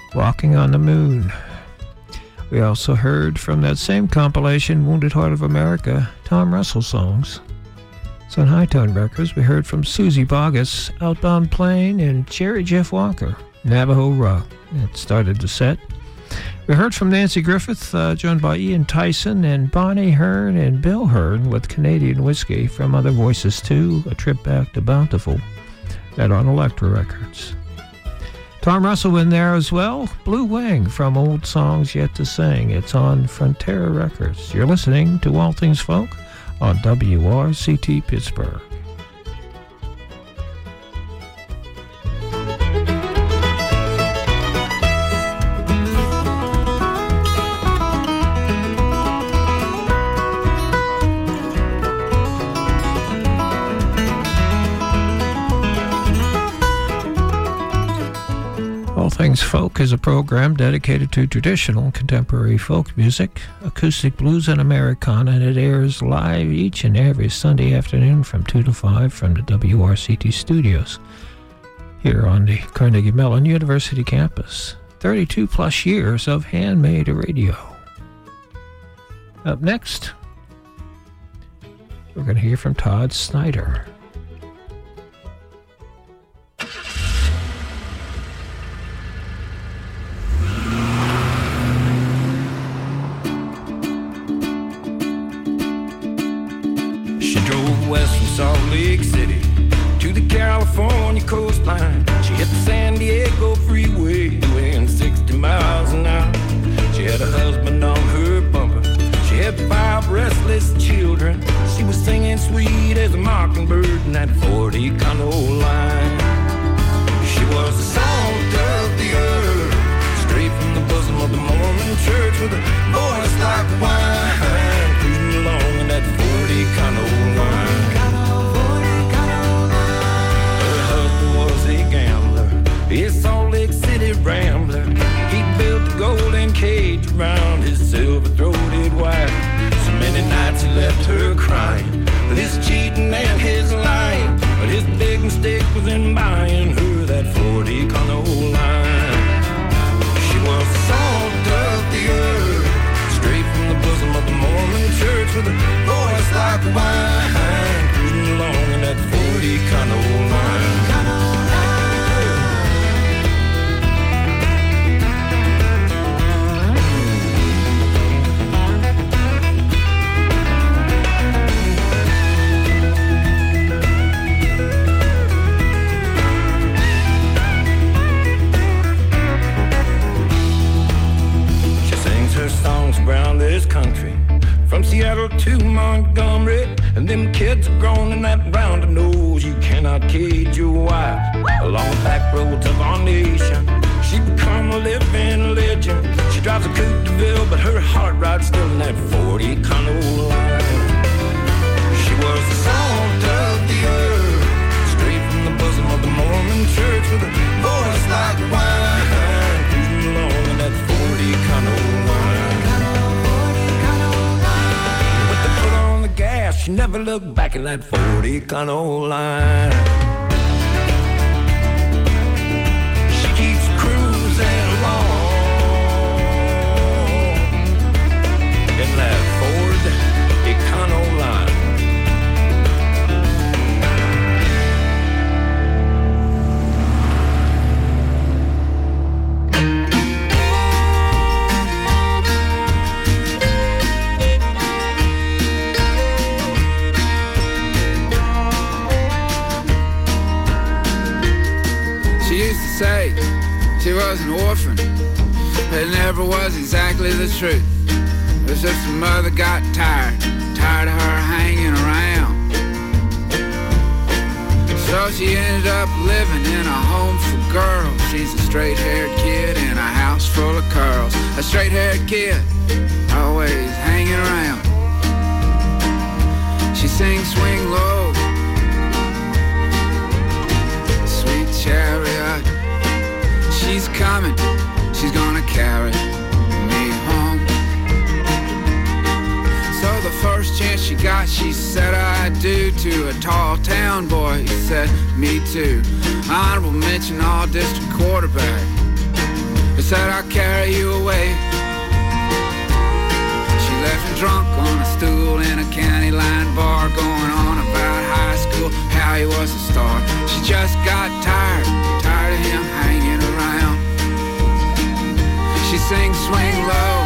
Walking on the Moon. We also heard from that same compilation, Wounded Heart of America, Tom Russell songs. So on High Tone Records, we heard from Susie Boggess, Outbound Plane, and Jerry Jeff Walker, Navajo Rock. It started the set. We heard from Nancy Griffith, joined by Ian Tyson and Bonnie Hearn and Bill Hearn with Canadian Whiskey from Other Voices 2, A Trip Back to Bountiful. That on Elektra Records. Tom Russell in there as well. Blue Wing from Old Songs Yet to Sing. It's on Frontera Records. You're listening to All Things Folk on WRCT Pittsburgh. All Things Folk is a program dedicated to traditional and contemporary folk music, acoustic blues, and Americana, and it airs live each and every Sunday afternoon from 2 to 5 from the WRCT studios here on the Carnegie Mellon University campus. 32 plus years of handmade radio. Up next, we're going to hear from Todd Snyder. West from Salt Lake City to the California coastline. She hit the San Diego freeway doing 60 miles an hour. She had a husband on her bumper. She had 5 restless children. She was singing sweet as a mockingbird in that 40 Econo line. She was the salt of the earth, straight from the bosom of the Mormon church, with a voice like wine, cruising along in that 40 Econo line. His Salt Lake City rambler, he built a golden cage around his silver-throated wife. So many nights he left her crying with his cheating and his lying, but his big mistake was in buying her that 40 Econo line. She was the salt of the earth, straight from the bosom of the Mormon church, with a voice like wine, cruising along in that 40 Econo line. Songs around this country, from Seattle to Montgomery, and them kids are grown in that round nose. You cannot cage your wife. Along the back roads of our nation, she become a living legend. She drives a Coupe de Ville, but her heart rides still in that 40 Econo line. She was the salt of the earth, straight from the bosom of the Mormon church, with a voice like wine, cruising along in that 40 Econo line. Gas, she never looked back in that 40 Econo line. She keeps cruising along in that Ford Econo line. Say she was an orphan, but it never was exactly the truth. It was just her mother got tired of her hanging around. So she ended up living in a home for girls. She's a straight-haired kid in a house full of curls. A straight-haired kid, always hanging around. She sings Swing Low, Sweet Chariot. She's coming, she's gonna carry me home. So the first chance she got, she said I do to a tall town boy. He said, me too. Honorable mention, all district quarterback. As said, I'll carry you away. She left him drunk on a stool in a county line bar, going on about high school, how he was a star. She just got tired of him hanging around. She sings Swing Low,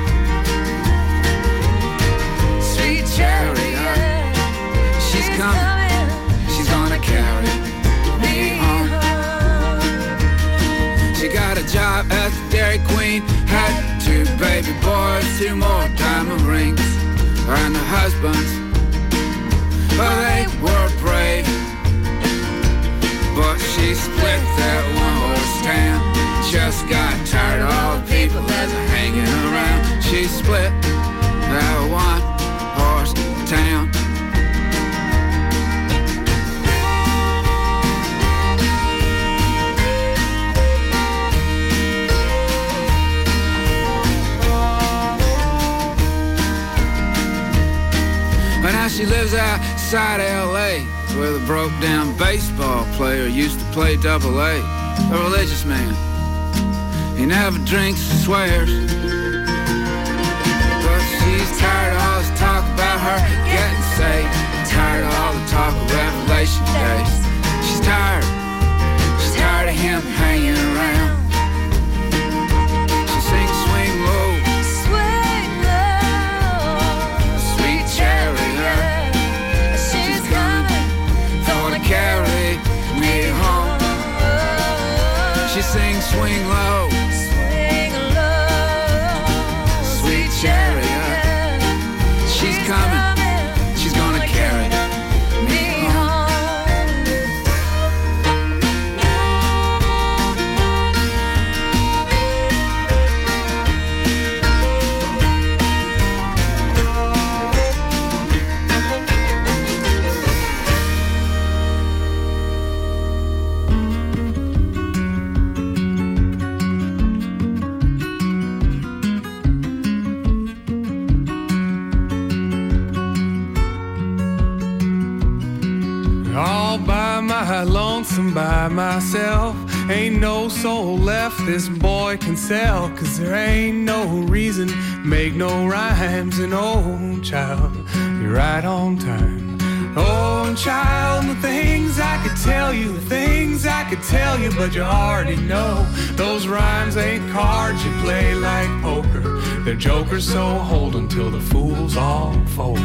sweet chariot, she's coming, she's gonna carry me home. She got a job at the Dairy Queen, had 2 baby boys, 2 more diamond rings, and the husbands, well, they were brave. But she split that one-horse town, just got tired of all the people that are hanging around. She split that one-horse town. But now she lives outside L.A., where the broke-down baseball player used to play double-A. A religious man, he never drinks or swears, but she's tired of all this talk about her getting saved, tired of all the talk of Revelation days. She's tired of him hanging around. She sings Swing Low, Swing low, sweet chariot, she's coming, gonna carry me home. She sings Swing Low, swing low, sweet chariot, she's coming, she's gonna carry me home. All by my lonesome by myself, ain't no soul left this boy can sell, 'cause there ain't no reason, make no rhymes. And oh child, you're right on time. Oh child, the things I could tell you, the things I could tell you, but you already know those rhymes ain't cards you play like poker. They're jokers, so hold 'em till the fools all fold.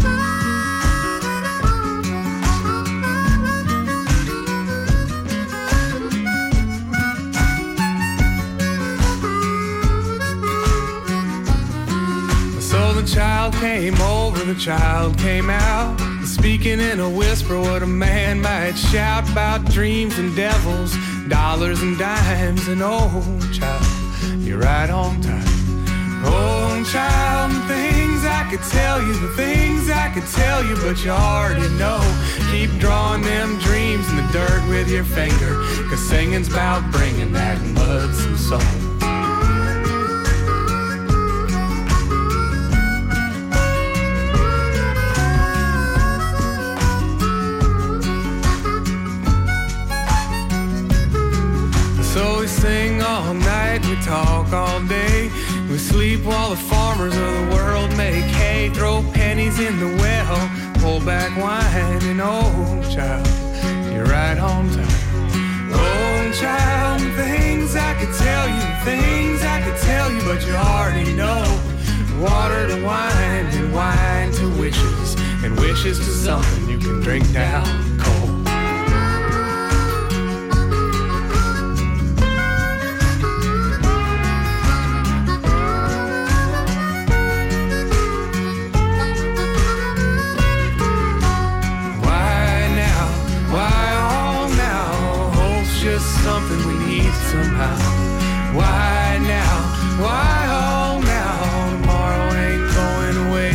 The child came over, the child came out, speaking in a whisper what a man might shout about dreams and devils, dollars and dimes. And oh child, you're right on time. Oh child, the things I could tell you, the things I could tell you, but you already know. Keep drawing them dreams in the dirt with your finger, 'cause singing's about bringing that mud some soul. So we sing all night, we talk all day, we sleep while the farmers of the world make hay, throw pennies in the well, pull back wine. And oh child, you're right on time. Oh child, the things I could tell you, the things I could tell you, but you already know. Water to wine and wine to wishes, and wishes to something you can drink down cold. Something we need somehow. Why now? Why all now? Tomorrow ain't going away.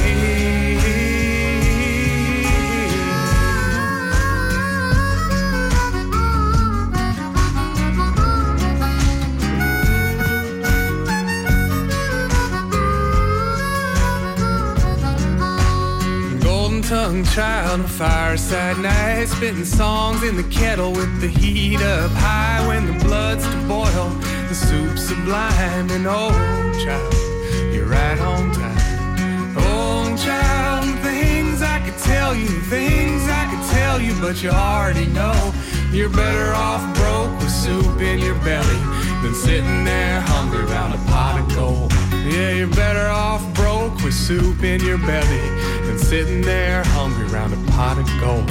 Golden-tongued child, a fireside night, spitting songs in the kettle with the heat up high. When the blood's to boil, the soup's sublime. And oh, child, you're right on time. Oh, child, things I could tell you, but you already know. You're better off broke with soup in your belly than sitting there hungry round a pot of gold. Yeah, you're better off broke with soup in your belly than sitting there hungry round a pot of gold.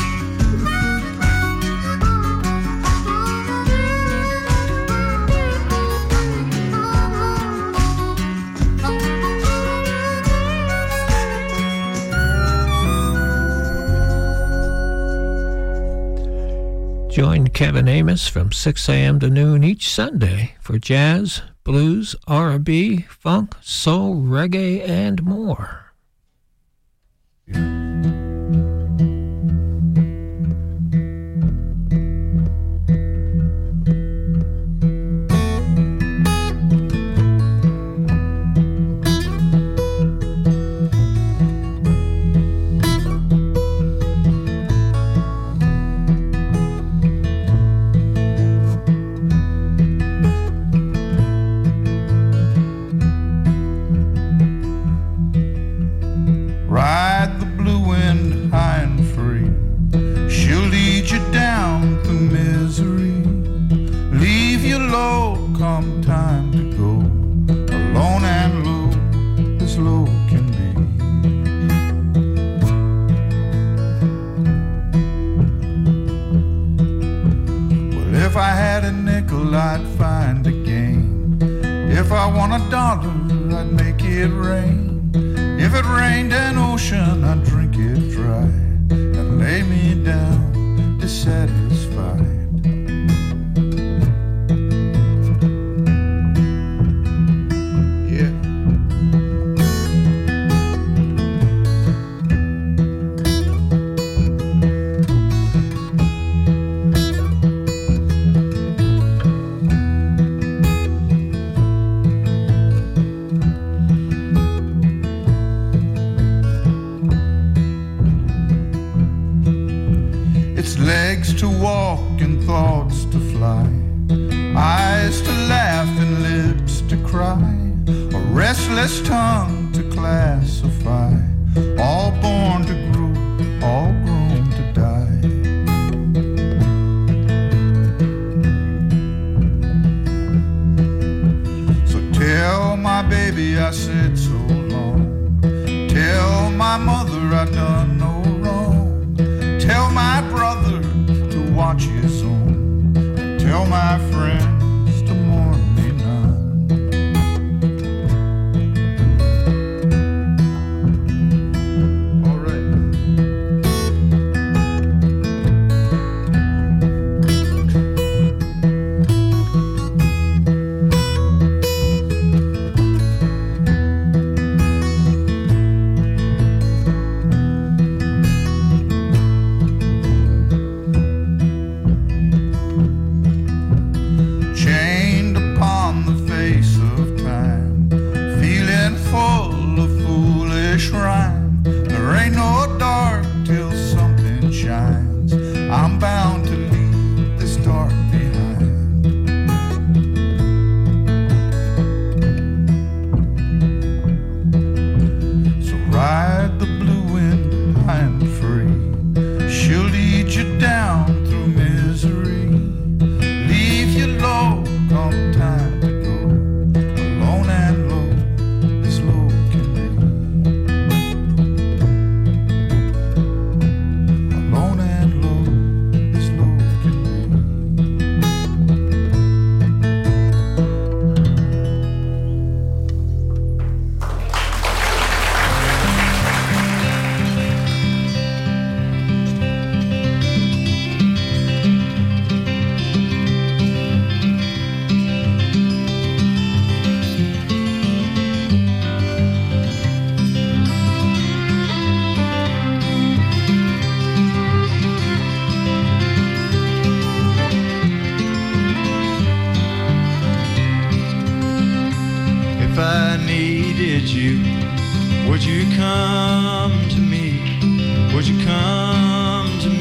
Join Kevin Amos from 6 a.m. to noon each Sunday for jazz, blues, R&B, funk, soul, reggae, and more.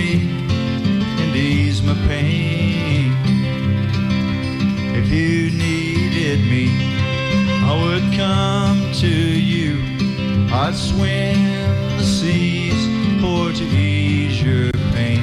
If you need needed me, I would come to you. I'd swim the seas for to ease your pain.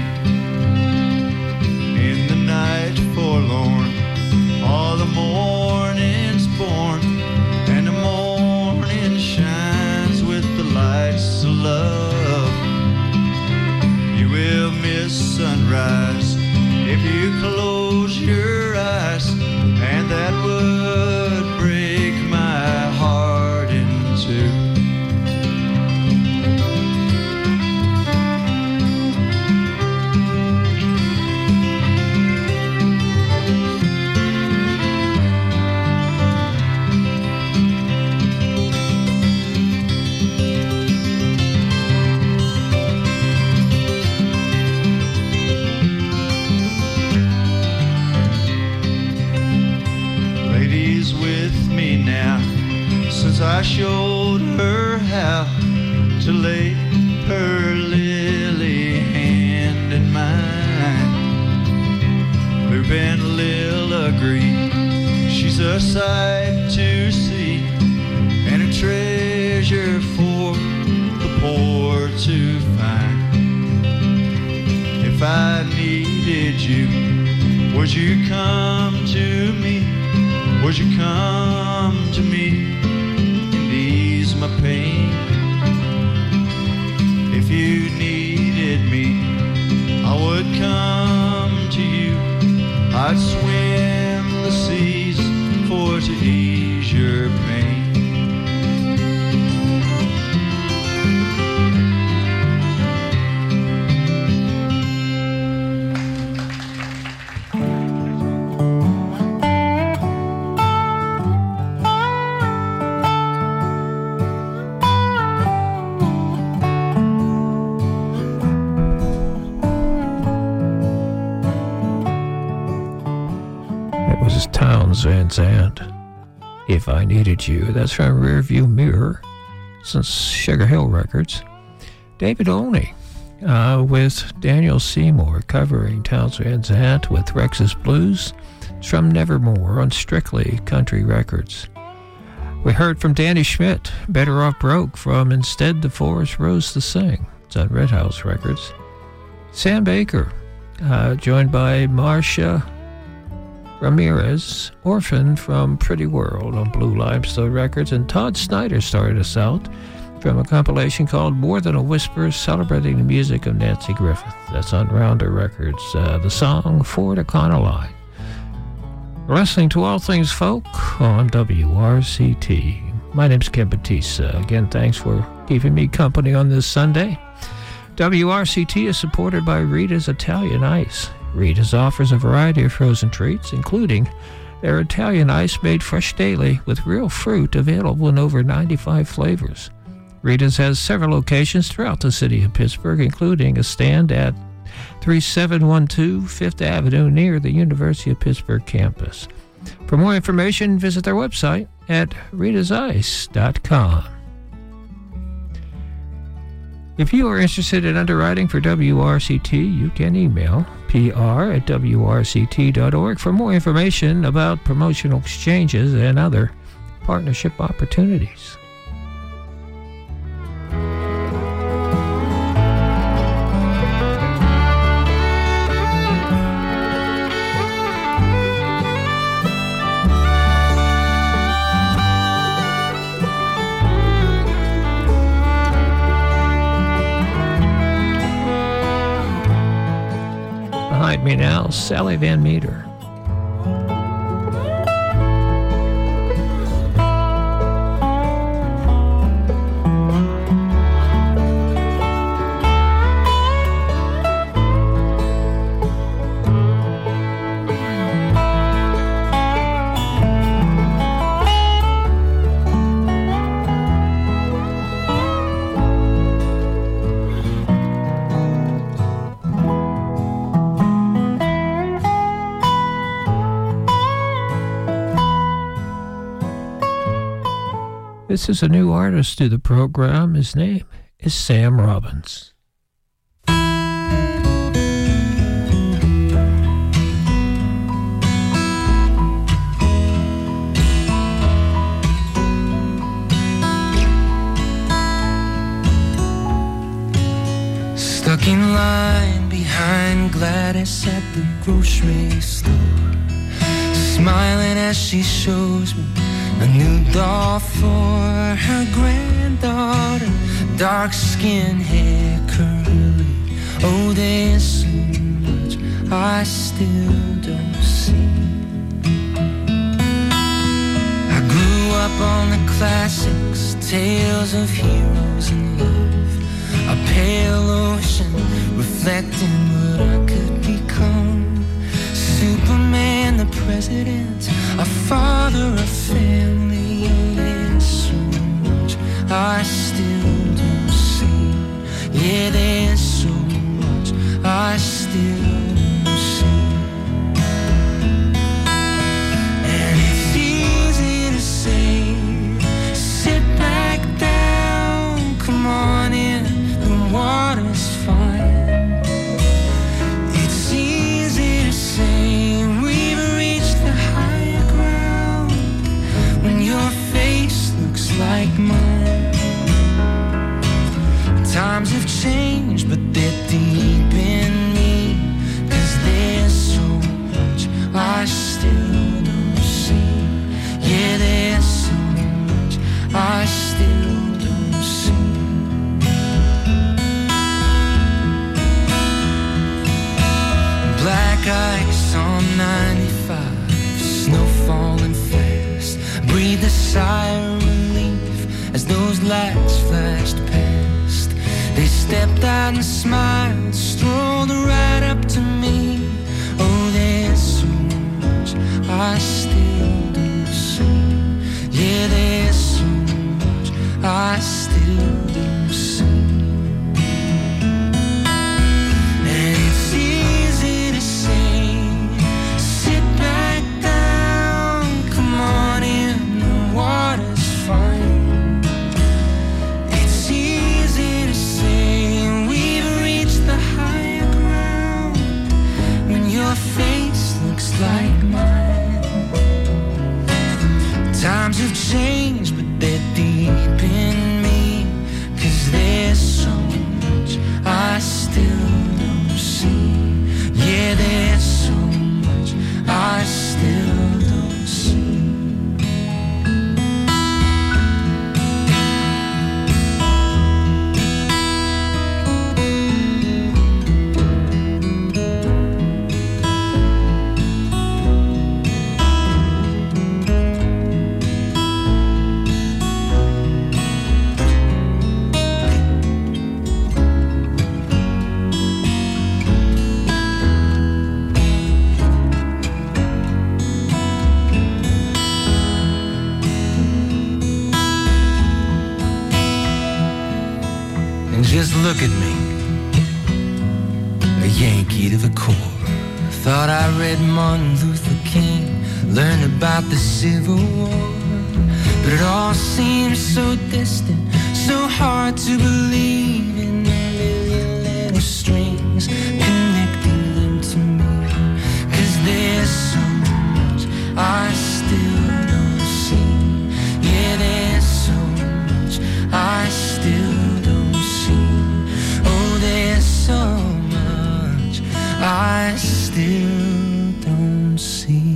In the night forlorn, all the morning's born, and the morning shines with the lights of love. You will miss sunrise if you close your eyes, and that would break my heart in two. I showed her how to lay her lily hand in mine. Lupe and Lil agree she's a sight to see and a treasure for the poor to find. If I needed you, would you come to me? Would you come to me? My pain. If you needed me, I would come to you. I'd swim the seas for to ease your pain. Van Zandt, If I Needed You. That's from Rearview Mirror, since Sugar Hill Records. David Olney with Daniel Seymour covering Townes Van Zandt with Rex's Blues. It's from Nevermore on Strictly Country Records. We heard from Danny Schmidt, Better Off Broke, from Instead the Forest Rose to Sing. It's on Red House Records. Sam Baker, joined by Marcia Ramirez, Orphan, from Pretty World on Blue Limestone Records. And Todd Snyder started us out from a compilation called More Than a Whisper, celebrating the music of Nancy Griffith. That's on Rounder Records. The song For the Econoline. We're listening to All Things Folk on WRCT. My name's Ken Batista. Again, thanks for keeping me company on this Sunday. WRCT is supported by Rita's Italian Ice. Rita's offers a variety of frozen treats, including their Italian ice made fresh daily with real fruit, available in over 95 flavors. Rita's has several locations throughout the city of Pittsburgh, including a stand at 3712 Fifth Avenue near the University of Pittsburgh campus. For more information, visit their website at ritasice.com. If you are interested in underwriting for WRCT, you can email pr@wrct.org for more information about promotional exchanges and other partnership opportunities. Behind me now, Sally Van Meter. This is a new artist to the program. His name is Sam Robbins. line behind Gladys at the grocery store, smiling as she shows me a new doll for her granddaughter. Dark skin, hair curly. Oh, there's so much I still don't see. I grew up on the classics, tales of heroes and love, a pale ocean reflecting what I could become. Superman, the president, a father, a family. Oh, there's so much I still don't see. Yeah, there's so much I still don't see. And it's easy to say, sit back down, come on in, the water's fine. It's easy to say we've reached the higher ground when your face looks like mine. Times have changed, but they're deep in me, 'cause there's so much I still don't see. Yeah, there's so much I still don't see. Black ice on 95, snow falling fast. Breathe a sigh of relief as those lights flashed past. They stepped out and smiled, strolled right up to me. Oh, there's so much I still don't see. Yeah, there's so much I still don't see. And it's easy to say, sit back down, come on in, the water's fine. It's easy to say we've reached the higher ground when your face looks like mine. Times have changed, but they're deep in me, 'cause there's so much I still don't see. Yeah, there's so much I still don't see. Just look at me, a Yankee to the core. Thought I read Martin Luther King, learned about the Civil War, but it all seems so distant, so hard to believe in the million little strings connecting them to me. 'Cause there's so much I still don't see. Yeah, there's so much I still don't see. Oh, there's so much I still don't see.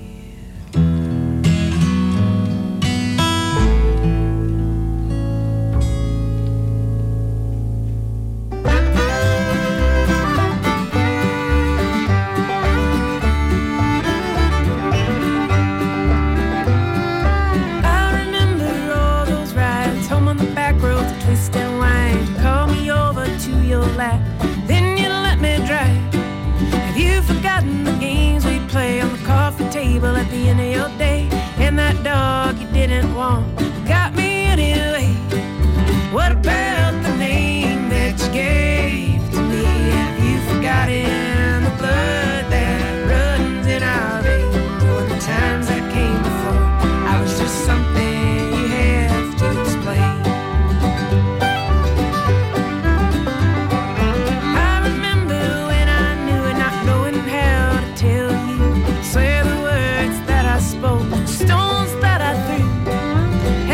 Then you let me drive. Have you forgotten the games we play on the coffee table at the end of your day? And that dog you didn't want got me anyway. What about the name that you gave to me? Have you forgotten the blood that runs in our veins? Or the times that came before I was just something you have to explain. Stones that I threw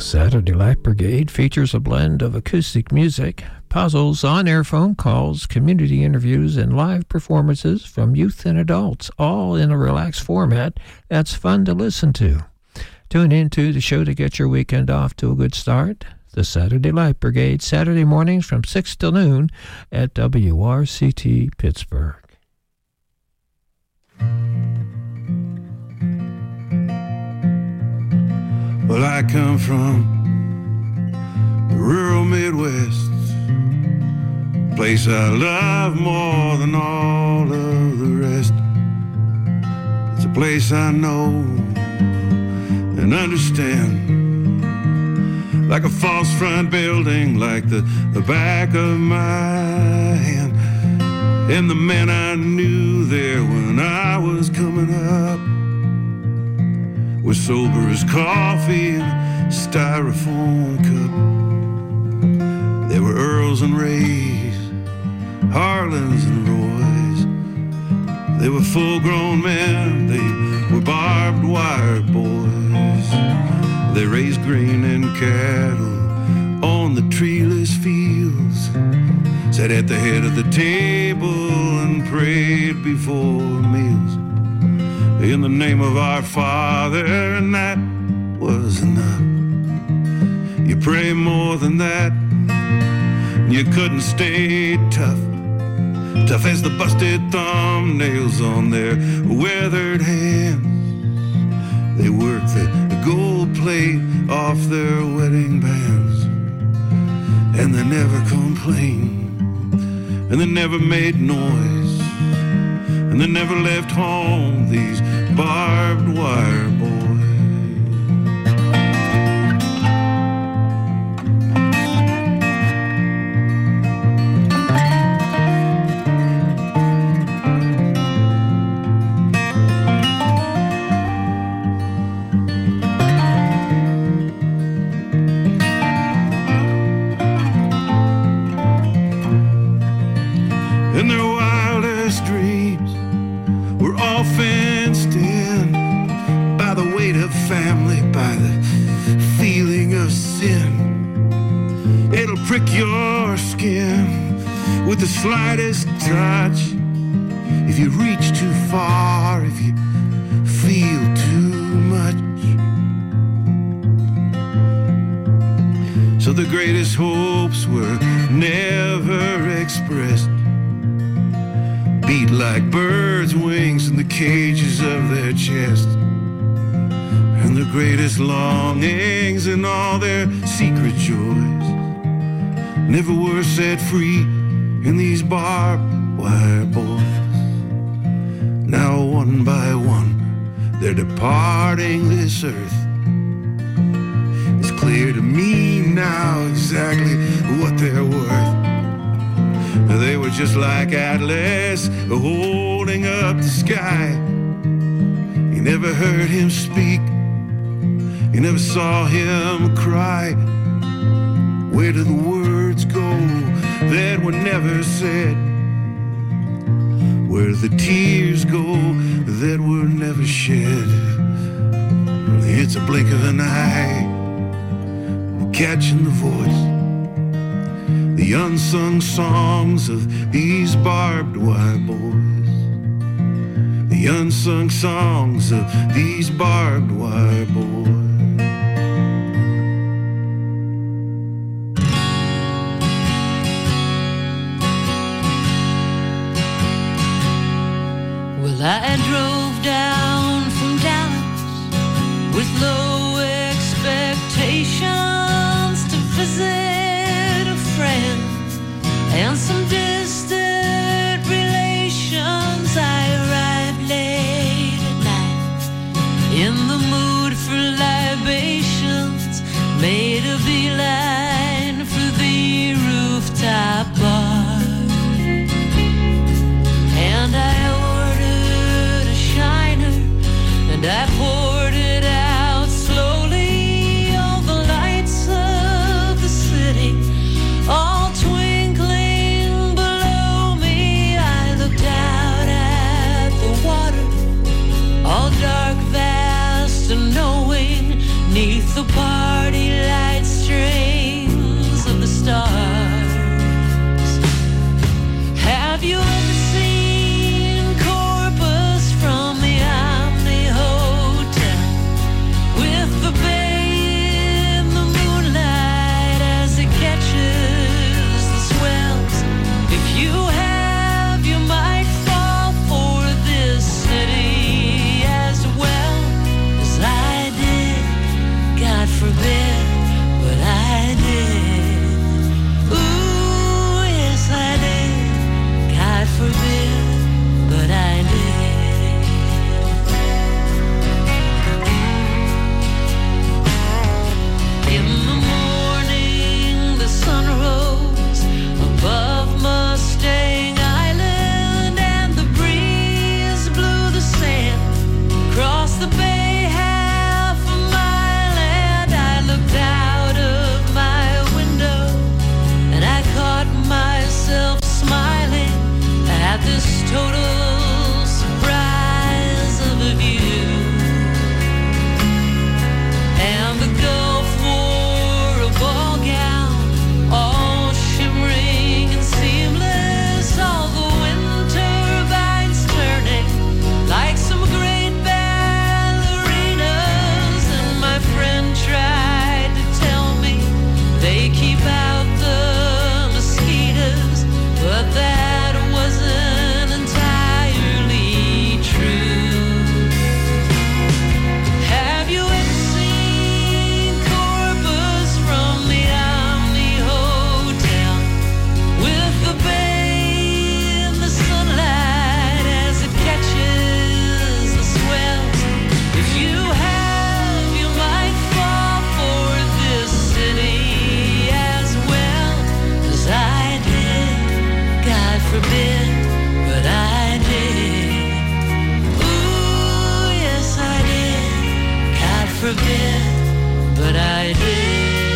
Saturday Light Brigade features a blend of acoustic music, puzzles, on-air phone calls, community interviews, and live performances from youth and adults, all in a relaxed format that's fun to listen to. Tune in to the show to get your weekend off to a good start. The Saturday Light Brigade, Saturday mornings from 6 till noon at WRCT Pittsburgh. Well, I come from the rural Midwest, place I love more than all of the rest. It's a place I know and understand, like a false front building, like the back of my hand. And the men I knew there when I was coming up were sober as coffee in a styrofoam cup. There were Earls and Rays, Harlans and Roys. They were full-grown men, they were barbed wire boys. They raised grain and cattle on the treeless fields, sat at the head of the table and prayed before meals in the name of our Father, and that was enough. You pray more than that, you couldn't stay tough, tough as the busted thumbnails on their weathered hands. They worked the gold plate off their wedding bands, and they never complained, and they never made noise, and they never left home, these barbed wire boys. And their wildest dreams were all fenced in by the weight of family, by the feeling of sin. It'll prick your skin with the slightest touch if you reach too far, if you feel too much. So the greatest hopes were never expressed, beat like birds' wings in the cages of their chest. And the greatest longings and all their secret joys never were set free in these barbed wire boys. Now one by one they're departing this earth. It's clear to me now exactly what they're worth. They were just like Atlas holding up the sky. You never heard him speak, you never saw him cry. Where do the words go that were never said? Where do the tears go that were never shed? It's a blink of an eye, catching the voice, the unsung songs of these barbed wire boys. The unsung songs of these barbed wire boys. Well, I drove down from Dallas with low expectations to visit a friend and some distant relations. I arrived late at night in the mood for libations, made a beeline for the rooftop bar, and I ordered forbid, but I did. Ooh, yes I did. God forbid, but I did.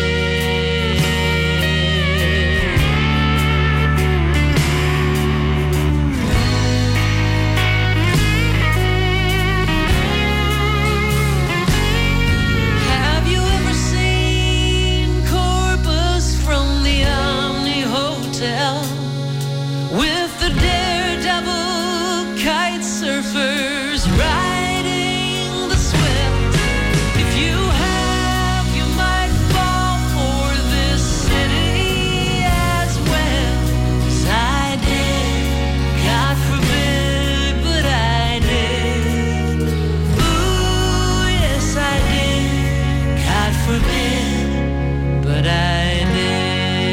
With the daredevil kite surfers riding the swift. If you have, you might fall for this city as well. 'Cause I did, God forbid, but I did. Ooh, yes I did, God forbid, but I did.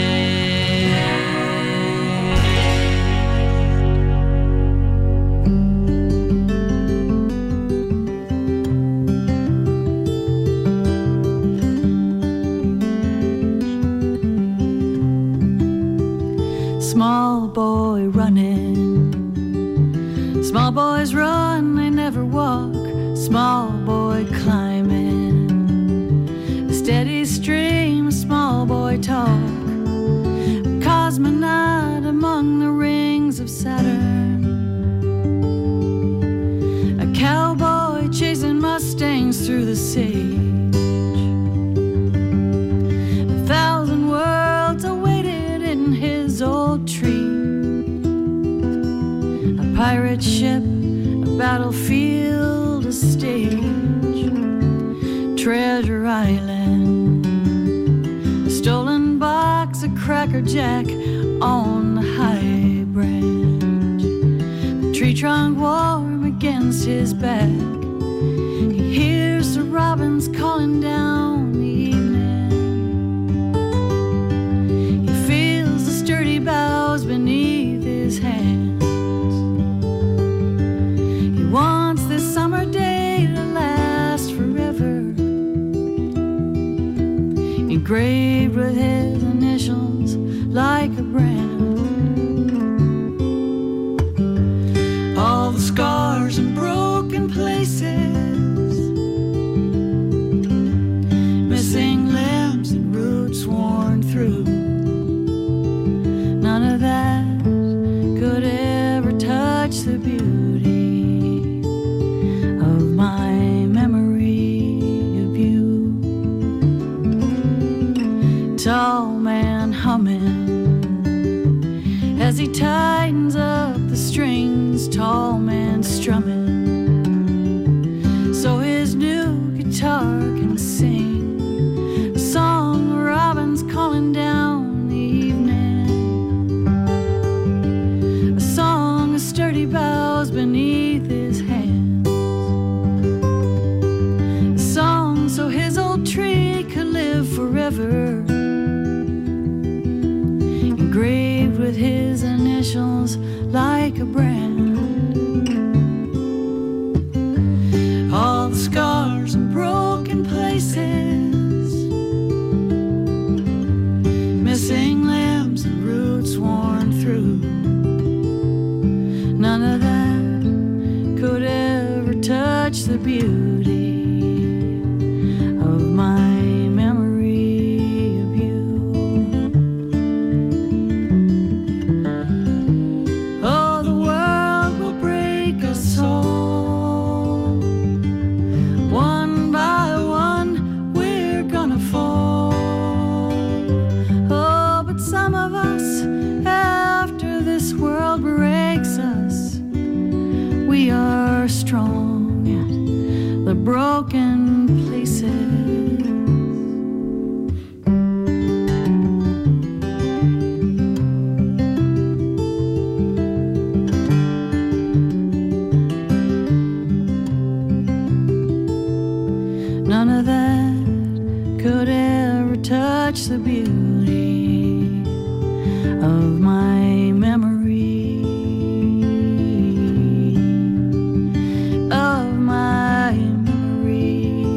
Small boy running. Small boys run, they never walk. Small boy climbing. A steady stream, a small boy talk. A cosmonaut among the rings of Saturn. A cowboy chasing mustangs through the sage. 1,000 worlds awaited in his old tree. A pirate ship, a battlefield, a stage. Treasure Island. A stolen box, a Cracker Jack on the high branch. The tree trunk warm against his back. He hears the robins calling down the evening. He feels the sturdy boughs beneath his hands. He wants this summer day to last forever, engraved with his initials like a brand. All the scars and broken places, missing limbs and roots worn through, none of that could ever touch the beauty of my memory of you. Tall man humming as he tightens up the strings, tall man strumming so his new guitar can sing a song of robins calling down the evening, a song of sturdy boughs beneath his hands, a song so his old tree could live forever, engraved with his initials like a brand. All the scars and broken places, missing limbs and roots worn through, none of that could ever touch the beauty of my memory of you. Oh, the world will break us all. One by one, we're gonna fall. Oh, but some of us, after this world breaks us, we are strong at the broken places. None of that could ever touch the beauty of my memory of my memory.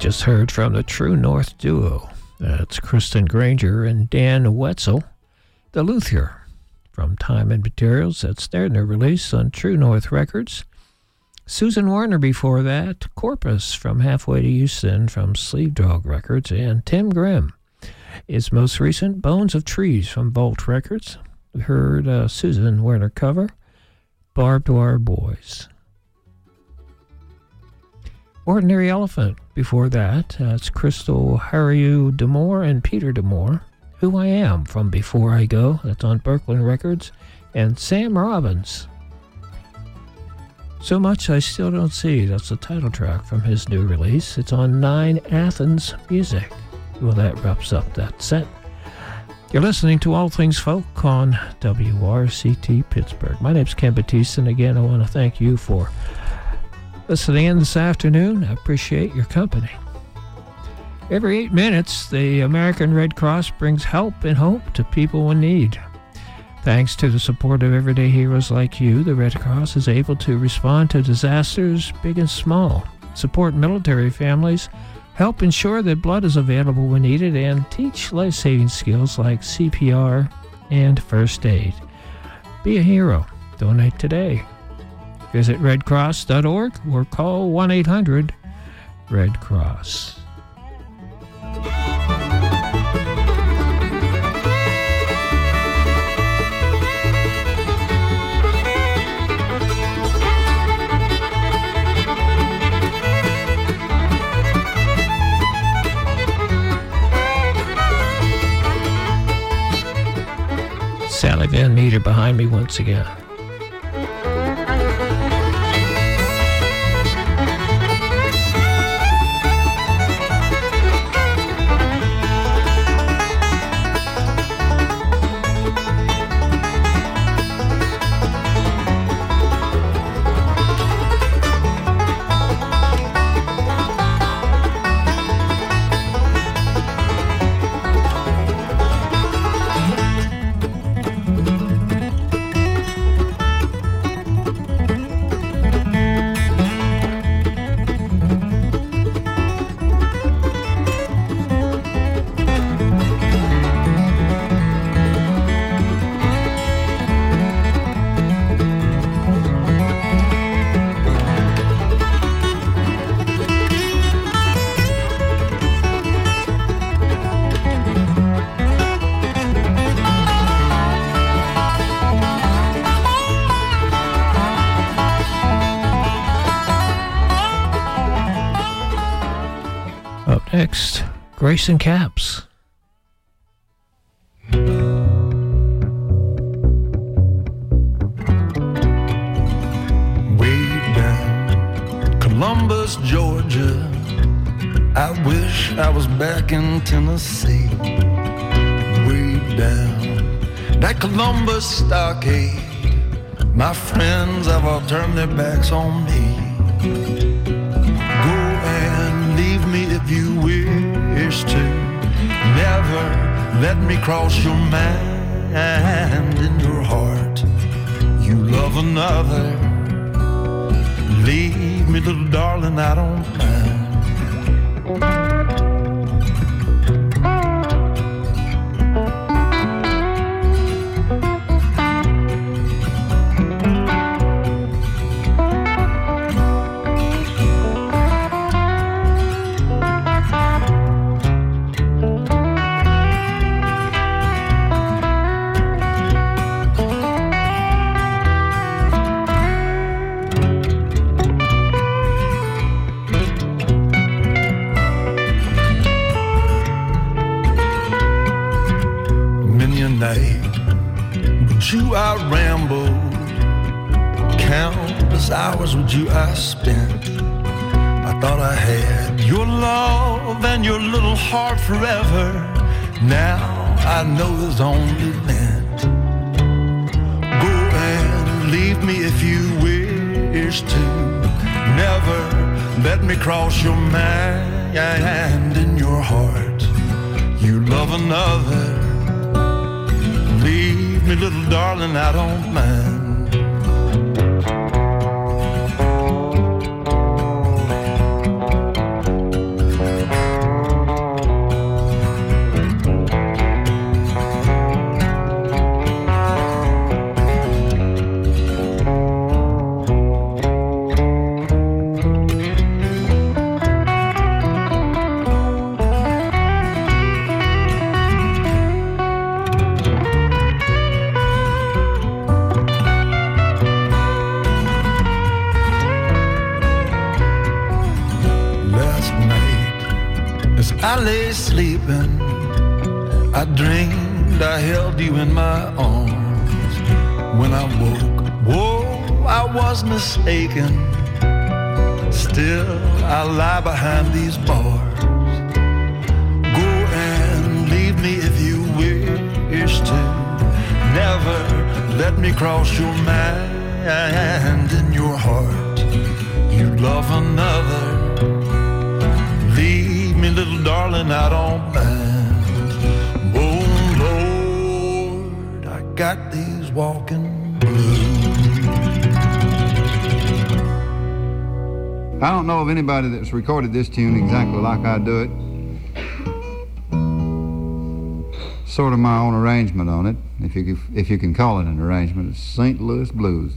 just heard from the True North duo. That's Kristen Granger and Dan Wetzel, The Luthier, from Time and Materials. That's their new release on True North Records. Susan Warner before that, Corpus from Halfway to Houston from Sleeve Dog Records, and Tim Grimm is most recent, Bones of Trees from Vault Records. We heard Susan Warner cover, Barbed Wire Boys. Ordinary Elephant before that, it's Crystal Hariu D'Amour and Peter D'Amour, Who I Am from Before I Go, that's on Birkeland Records, and Sam Robbins, So Much I Still Don't See, that's the title track from his new release. It's on 9 Athens Music. Well, that wraps up that set. You're listening to All Things Folk on WRCT Pittsburgh. My name's Ken Batista, and again, I want to thank you for listening in this afternoon. I appreciate your company. Every 8 minutes, the American Red Cross brings help and hope to people in need. Thanks to the support of everyday heroes like you, the Red Cross is able to respond to disasters big and small, support military families, help ensure that blood is available when needed, and teach life-saving skills like CPR and first aid. Be a hero. Donate today. Visit redcross.org or call 1-800-RED-CROSS. Sally Van Meter behind me once again. Next, Grayson Caps. Way down Columbus, Georgia, I wish I was back in Tennessee. Way down that Columbus stockade, my friends have all turned their backs on me. Go and leave me if you wish to. Never let me cross your mind. In your heart you love another. Leave me, little darling, I don't mind. With you I rambled, countless hours with you I spent. I thought I had your love and your little heart forever. Now I know there's only Lent. Go and leave me if you wish to. Never let me cross your mind. In your heart you love another. Leave me, little darling, I don't mind. lay sleeping, I dreamed I held you in my arms. When I woke, whoa, I was mistaken. Still, I lie behind these bars. Go and leave me if you wish to. Never let me cross your mind. In your heart, you love another. Leave me, little darling, I don't mind. Oh, Lord, I got these walking blues. I don't know of anybody that's recorded this tune exactly like I do it. Sort of my own arrangement on it, if you can call it an arrangement. It's St. Louis Blues.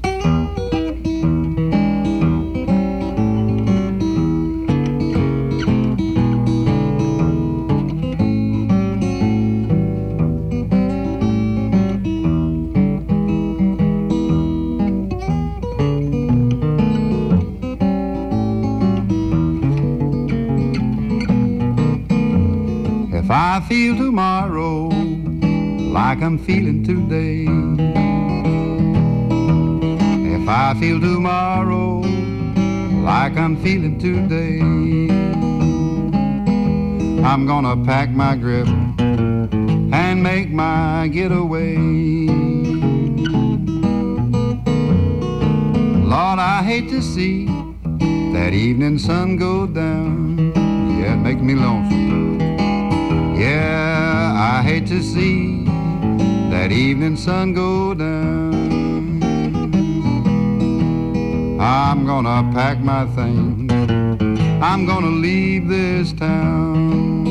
If I feel tomorrow like I'm feeling today, if I feel tomorrow like I'm feeling today, I'm gonna pack my grip and make my getaway. Lord, I hate to see that evening sun go down. Yeah, it makes me lonesome. Yeah, I hate to see that evening sun go down. I'm gonna pack my things, I'm gonna leave this town.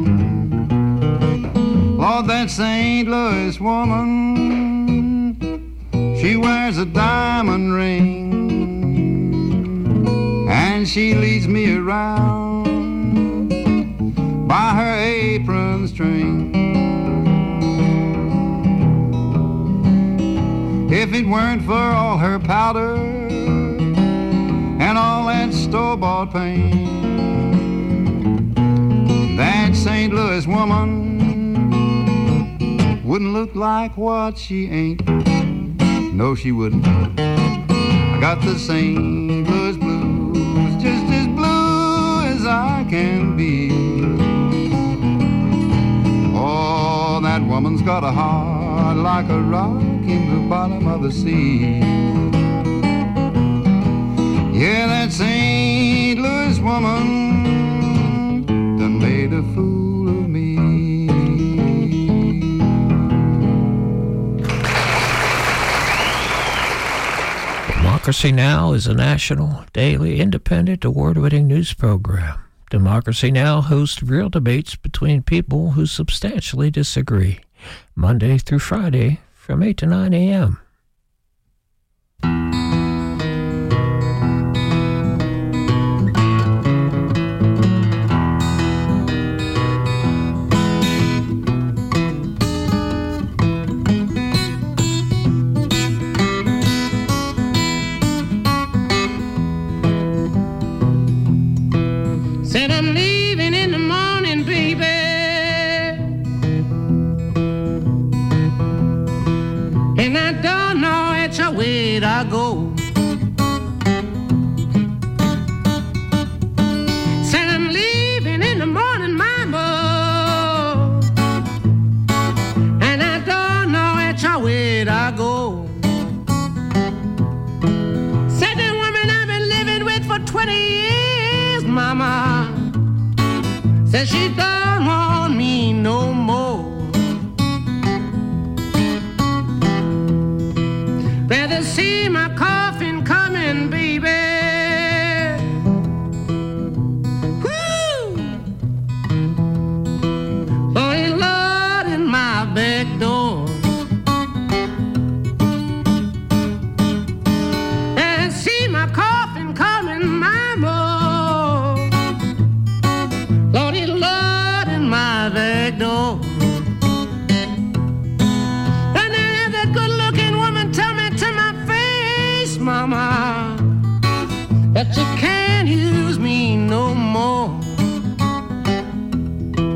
Lord, that St. Louis woman, she wears a diamond ring, and she leads me around by her apron string. If it weren't for all her powder and all that store-bought paint, that St. Louis woman wouldn't look like what she ain't. No, she wouldn't. I got the St. Louis blues, just as blue as I can be. Oh, that woman's got a heart like a rock in the bottom of the sea. Yeah, that St. Louis woman done made a fool of me. Democracy Now! Is a national, daily, independent, award-winning news program. Democracy Now! Hosts real debates between people who substantially disagree, Monday through Friday from 8 to 9 a.m. Said I'm leaving in the morning, baby. And I don't know which way to go. Said I'm leaving in the morning, mama. And I don't know which way to go. Said the woman I've been living with for 20 years, mama, said she don't want me no more. Rather see my coffin coming, baby. Woo! Lordy, Lord, in my back door. Rather see my coffin coming, mama. Lordy, Lord, in my back door. And then have that good-looking woman tell me to my face, mama, that you can't use me no more.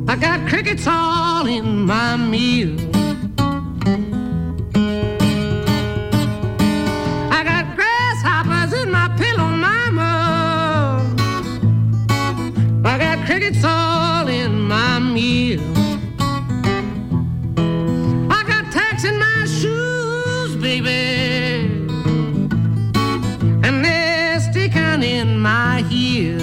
I got crickets all in my meal. I got grasshoppers in my pillow, mama. I got crickets all in my meal. I got tacks in my shoes, baby, and they're sticking in my heel.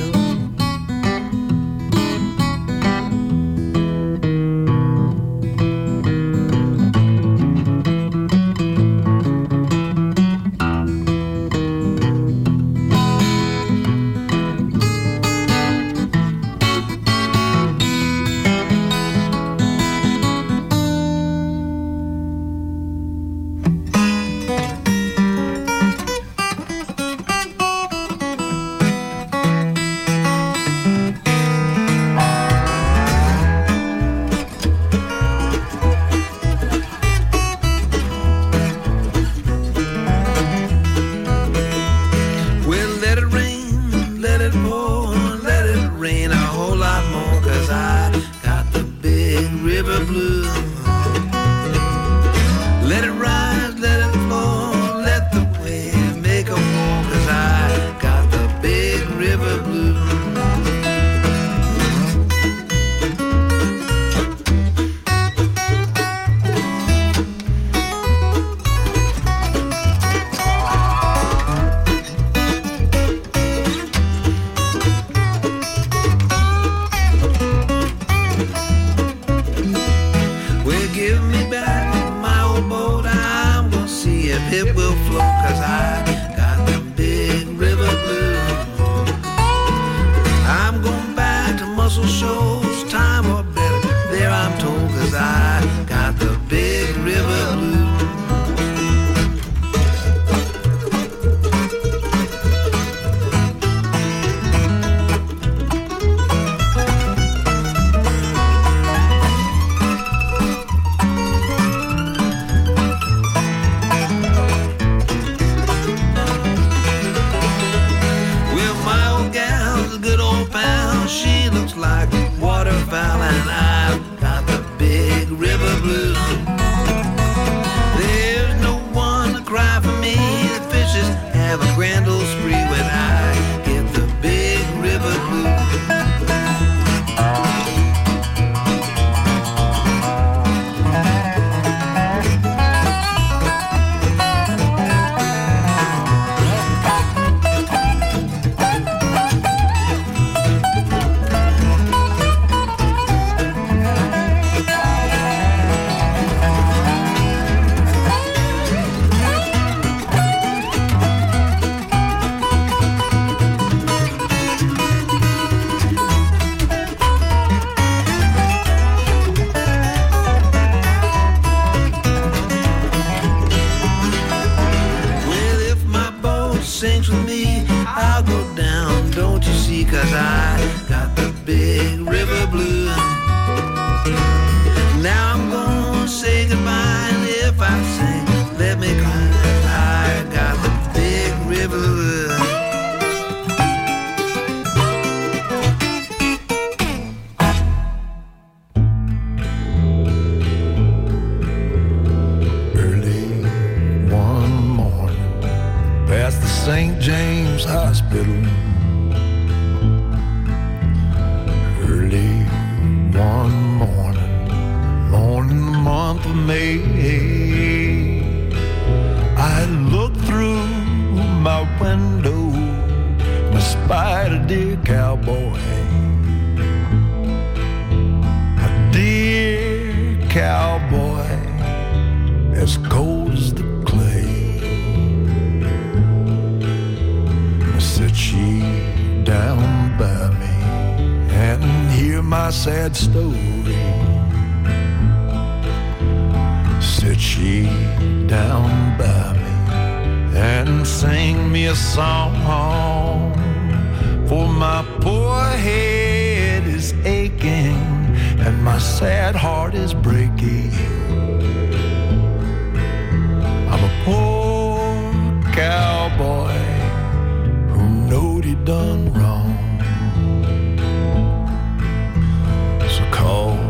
Done wrong, so call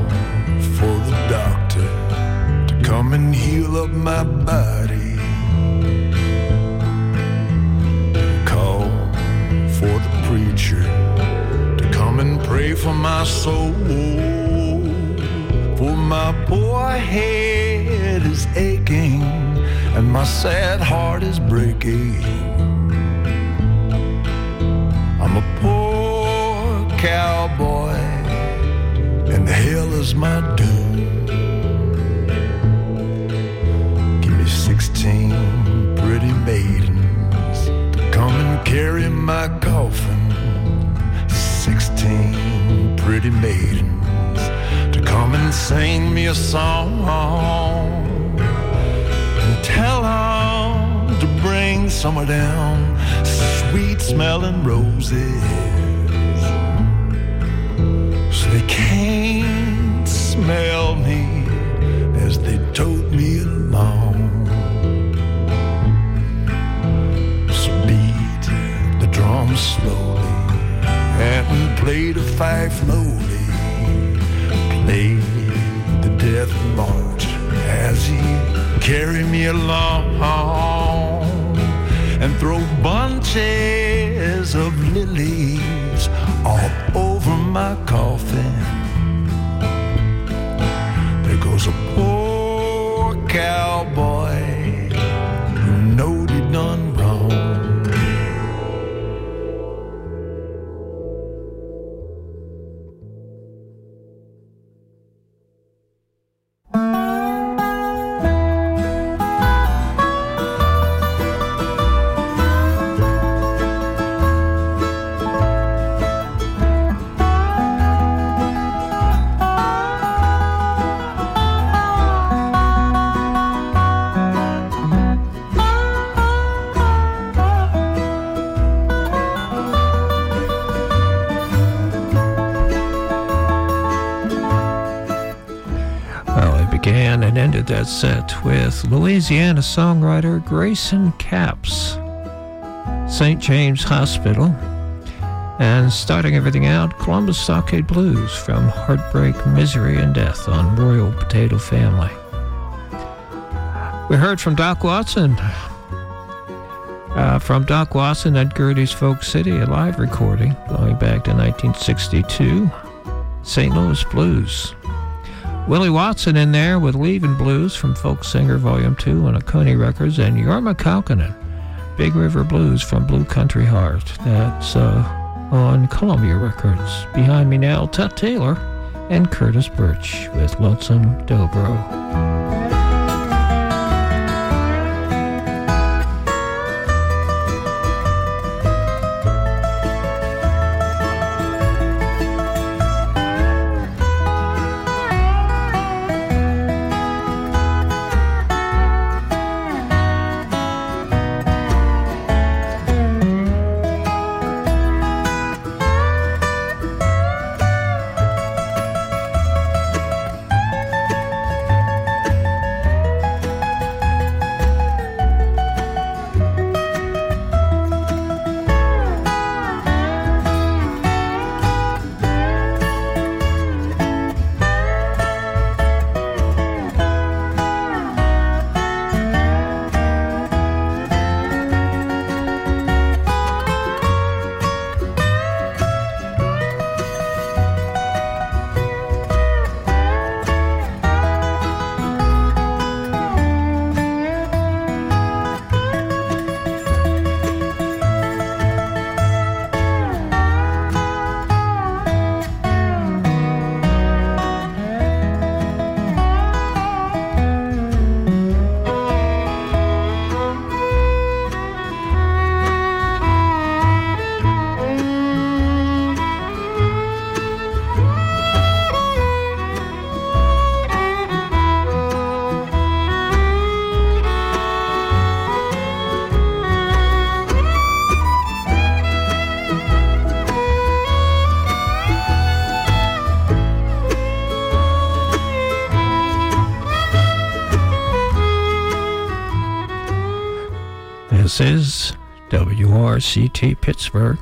my soul, for my poor head is aching and my sad heart is breaking. I'm a poor cowboy and hell is my doom. Give me 16 pretty maidens to come and carry my coffin. 16 pretty maidens to come and sing me a song, and tell them to bring some of them sweet smelling roses, so they can't smell me as they tote me along. So beat the drum slowly and play the fife lowly, play the death march as he carry me along, and throw bunches of lilies all over my coffin. There goes a poor cowboy who knowed he done wrong. And ended that set with Louisiana songwriter Grayson Capps, St. James Hospital, and starting everything out, Columbus Stockade Blues from Heartbreak, Misery, and Death on Royal Potato Family. We heard from Doc Watson, at Gertie's Folk City, a live recording going back to 1962, St. Louis Blues. Willie Watson in there with Leavin' Blues from Folk Singer Volume 2 on Oconee Records, and Jorma Kaukonen, Big River Blues from Blue Country Heart. That's on Columbia Records. Behind me now, Tut Taylor and Curtis Birch with Lonesome Dobro. This is WRCT Pittsburgh.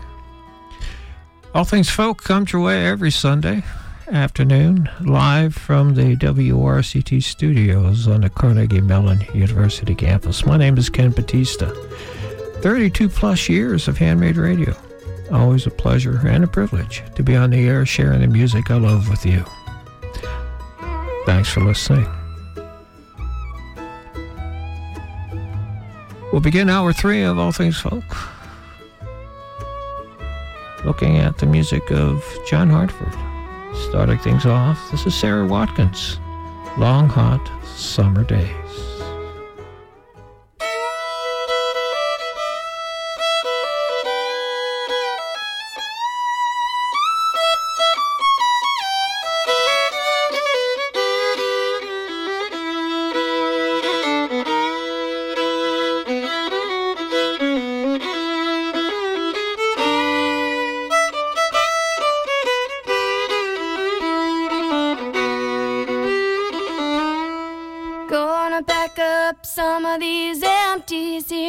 All Things Folk comes your way every Sunday afternoon, live from the WRCT studios on the Carnegie Mellon University campus. My name is Ken Batista. 32 plus years of handmade radio. Always a pleasure and a privilege to be on the air sharing the music I love with you. Thanks for listening. We'll begin hour 3 of All Things Folk, looking at the music of John Hartford. Starting things off, this is Sarah Watkins, Long Hot Summer Days.